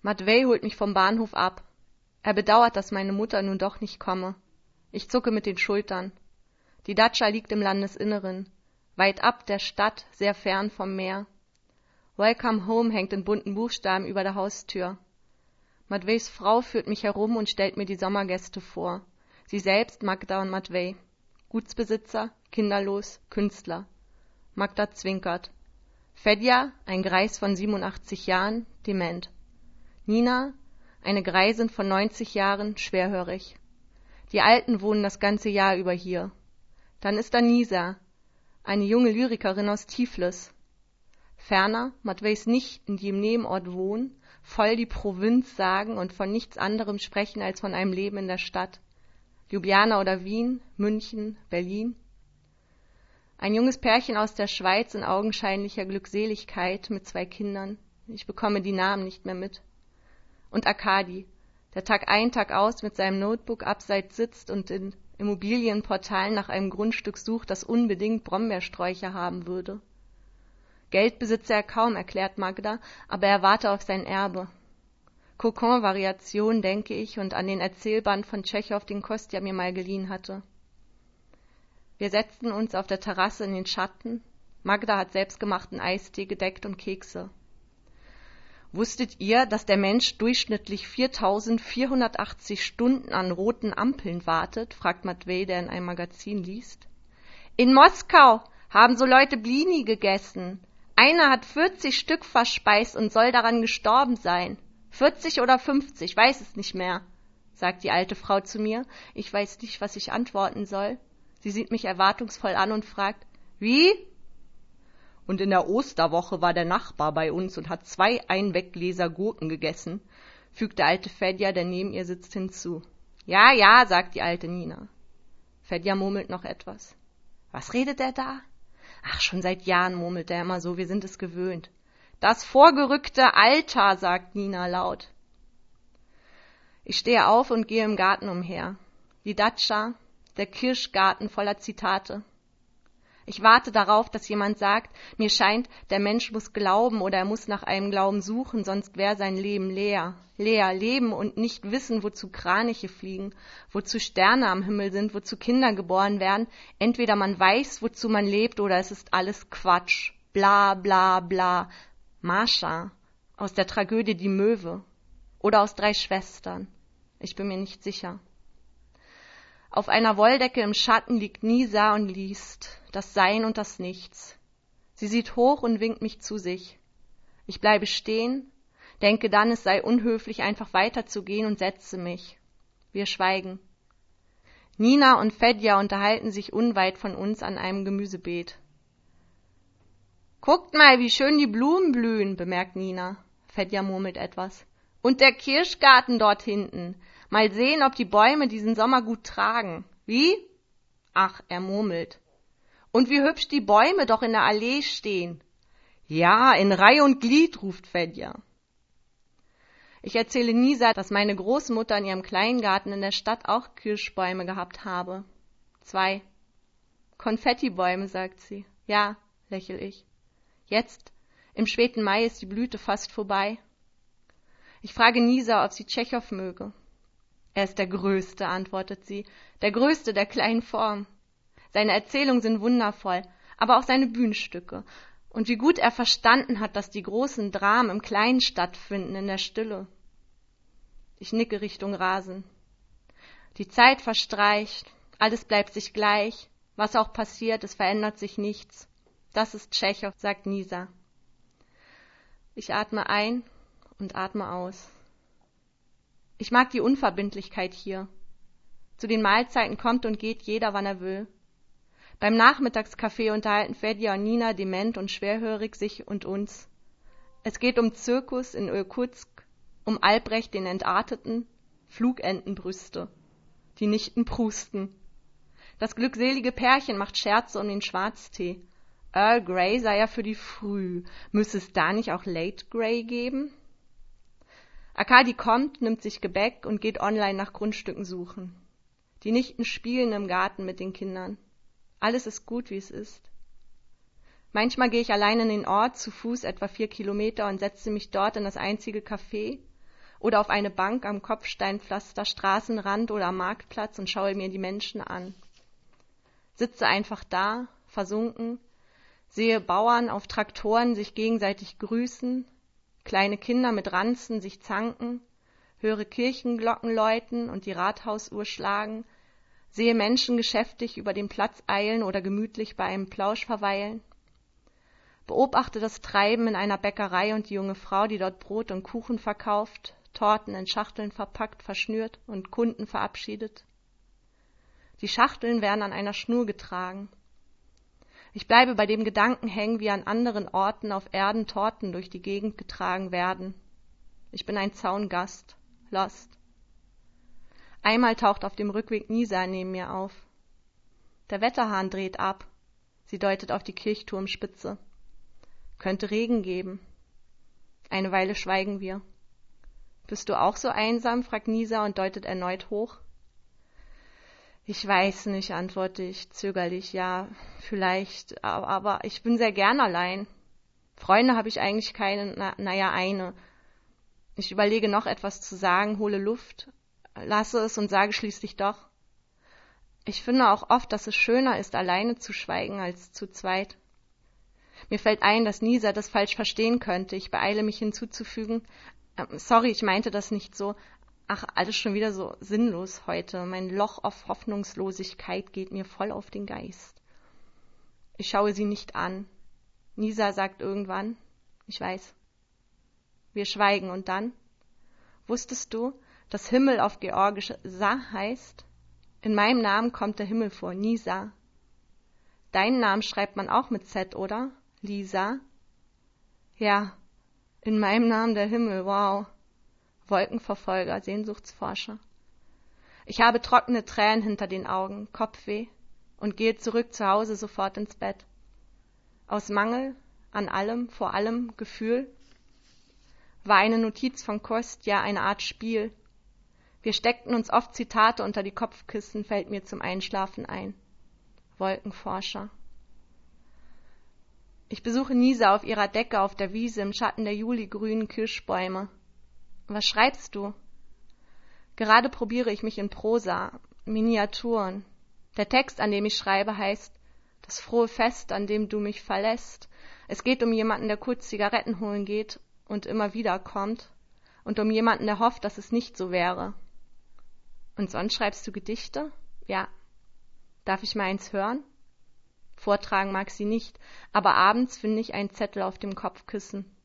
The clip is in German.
Matvej holt mich vom Bahnhof ab. Er bedauert, dass meine Mutter nun doch nicht komme. Ich zucke mit den Schultern. Die Datscha liegt im Landesinneren, weit ab der Stadt, sehr fern vom Meer. Welcome home hängt in bunten Buchstaben über der Haustür. Matvejs Frau führt mich herum und stellt mir die Sommergäste vor. Sie selbst, Magda und Matvej. Gutsbesitzer, kinderlos, Künstler. Magda zwinkert. Fedja, ein Greis von 87 Jahren, dement. Nina, eine Greisin von 90 Jahren, schwerhörig. Die Alten wohnen das ganze Jahr über hier. Dann ist da Nisa, eine junge Lyrikerin aus Tiflis. Ferner Matvejs Nichten, die im Nebenort wohnen, voll die Provinz sagen und von nichts anderem sprechen als von einem Leben in der Stadt. Ljubljana oder Wien, München, Berlin. Ein junges Pärchen aus der Schweiz in augenscheinlicher Glückseligkeit mit 2 Kindern. Ich bekomme die Namen nicht mehr mit. Und Arkadi, der Tag ein, Tag aus mit seinem Notebook abseits sitzt und in Immobilienportalen nach einem Grundstück sucht, das unbedingt Brombeersträucher haben würde. Geld besitze er kaum, erklärt Magda, aber er warte auf sein Erbe. Kokon-Variation, denke ich, und an den Erzählband von Tschechow, den Kostja mir mal geliehen hatte. Wir setzten uns auf der Terrasse in den Schatten. Magda hat selbstgemachten Eistee gedeckt und Kekse. Wusstet ihr, dass der Mensch durchschnittlich 4.480 Stunden an roten Ampeln wartet? Fragt Matvej, der in einem Magazin liest. In Moskau haben so Leute Blini gegessen. Einer hat 40 Stück verspeist und soll daran gestorben sein. 40 oder 50, weiß es nicht mehr, sagt die alte Frau zu mir. Ich weiß nicht, was ich antworten soll. Sie sieht mich erwartungsvoll an und fragt, wie? Und in der Osterwoche war der Nachbar bei uns und hat 2 Einweggläser Gurken gegessen, fügt der alte Fedja, der neben ihr sitzt, hinzu. Ja, ja, sagt die alte Nina. Fedja murmelt noch etwas. Was redet er da? Ach, schon seit Jahren murmelt er immer so, wir sind es gewöhnt. Das vorgerückte Alter, sagt Nina laut. Ich stehe auf und gehe im Garten umher. Die Datscha, der Kirschgarten voller Zitate. Ich warte darauf, dass jemand sagt, mir scheint, der Mensch muss glauben oder er muss nach einem Glauben suchen, sonst wäre sein Leben leer. Leer, leben und nicht wissen, wozu Kraniche fliegen, wozu Sterne am Himmel sind, wozu Kinder geboren werden. Entweder man weiß, wozu man lebt, oder es ist alles Quatsch. Bla, bla, bla. Mascha, aus der Tragödie Die Möwe. Oder aus 3 Schwestern. Ich bin mir nicht sicher. Auf einer Wolldecke im Schatten liegt Nisa und liest das Sein und das Nichts. Sie sieht hoch und winkt mich zu sich. Ich bleibe stehen, denke dann, es sei unhöflich, einfach weiterzugehen und setze mich. Wir schweigen. Nina und Fedja unterhalten sich unweit von uns an einem Gemüsebeet. Guckt mal, wie schön die Blumen blühen, bemerkt Nina. Fedja murmelt etwas. Und der Kirschgarten dort hinten. Mal sehen, ob die Bäume diesen Sommer gut tragen. Wie? Ach, er murmelt. Und wie hübsch die Bäume doch in der Allee stehen. Ja, in Reihe und Glied, ruft Fedja. Ich erzähle Nisa, dass meine Großmutter in ihrem Kleingarten in der Stadt auch Kirschbäume gehabt habe. 2. Konfettibäume, sagt sie. Ja, lächel ich. Jetzt, im späten Mai, ist die Blüte fast vorbei. Ich frage Nisa, ob sie Tschechow möge. Er ist der Größte, antwortet sie, der Größte der kleinen Form. Seine Erzählungen sind wundervoll, aber auch seine Bühnenstücke. Und wie gut er verstanden hat, dass die großen Dramen im Kleinen stattfinden, in der Stille. Ich nicke Richtung Rasen. Die Zeit verstreicht, alles bleibt sich gleich. Was auch passiert, es verändert sich nichts. Das ist Tschechow, sagt Nisa. Ich atme ein und atme aus. Ich mag die Unverbindlichkeit hier. Zu den Mahlzeiten kommt und geht jeder, wann er will. Beim Nachmittagskaffee unterhalten Fedja und Nina dement und schwerhörig sich und uns. Es geht um Zirkus in Irkutsk, um Albrecht den Entarteten, Flugentenbrüste, die Nichten prusten. Das glückselige Pärchen macht Scherze um den Schwarztee. Earl Grey sei ja für die Früh. Müsse es da nicht auch Late Grey geben? Arkadi kommt, nimmt sich Gebäck und geht online nach Grundstücken suchen. Die Nichten spielen im Garten mit den Kindern. Alles ist gut, wie es ist. Manchmal gehe ich allein in den Ort, zu Fuß etwa 4 Kilometer, und setze mich dort in das einzige Café, oder auf eine Bank am Kopfsteinpflaster, Straßenrand oder am Marktplatz und schaue mir die Menschen an. Sitze einfach da, versunken, sehe Bauern auf Traktoren sich gegenseitig grüßen, kleine Kinder mit Ranzen sich zanken, höre Kirchenglocken läuten und die Rathausuhr schlagen, sehe Menschen geschäftig über den Platz eilen oder gemütlich bei einem Plausch verweilen, beobachte das Treiben in einer Bäckerei und die junge Frau, die dort Brot und Kuchen verkauft, Torten in Schachteln verpackt, verschnürt und Kunden verabschiedet. Die Schachteln werden an einer Schnur getragen. Ich bleibe bei dem Gedanken hängen, wie an anderen Orten auf Erden Torten durch die Gegend getragen werden. Ich bin ein Zaungast, lost. Einmal taucht auf dem Rückweg Nisa neben mir auf. Der Wetterhahn dreht ab. Sie deutet auf die Kirchturmspitze. Könnte Regen geben. Eine Weile schweigen wir. Bist du auch so einsam? Fragt Nisa und deutet erneut hoch. Ich weiß nicht, antworte ich zögerlich. Ja, vielleicht, aber ich bin sehr gern allein. Freunde habe ich eigentlich keine, eine. Ich überlege noch etwas zu sagen, hole Luft, lasse es und sage schließlich doch. Ich finde auch oft, dass es schöner ist, alleine zu schweigen als zu zweit. Mir fällt ein, dass Nisa das falsch verstehen könnte. Ich beeile mich hinzuzufügen, sorry, ich meinte das nicht so. Ach, alles schon wieder so sinnlos heute. Mein Loch auf Hoffnungslosigkeit geht mir voll auf den Geist. Ich schaue sie nicht an. Nisa sagt irgendwann, ich weiß. Wir schweigen und dann? Wusstest du, dass Himmel auf Georgisch Sa heißt? In meinem Namen kommt der Himmel vor, Nisa. Deinen Namen schreibt man auch mit Z, oder? Lisa? Ja, in meinem Namen der Himmel, wow. Wolkenverfolger, Sehnsuchtsforscher. Ich habe trockene Tränen hinter den Augen, Kopfweh und gehe zurück zu Hause sofort ins Bett. Aus Mangel an allem, vor allem Gefühl, war eine Notiz von Kostja eine Art Spiel. Wir steckten uns oft Zitate unter die Kopfkissen, fällt mir zum Einschlafen ein. Wolkenforscher. Ich besuche Nisa auf ihrer Decke auf der Wiese im Schatten der juligrünen Kirschbäume. Was schreibst du? Gerade probiere ich mich in Prosa, Miniaturen. Der Text, an dem ich schreibe, heißt Das frohe Fest, an dem du mich verlässt. Es geht um jemanden, der kurz Zigaretten holen geht und immer wieder kommt, und um jemanden, der hofft, dass es nicht so wäre. Und sonst schreibst du Gedichte? Ja. Darf ich mal eins hören? Vortragen mag sie nicht, aber abends finde ich einen Zettel auf dem Kopfkissen.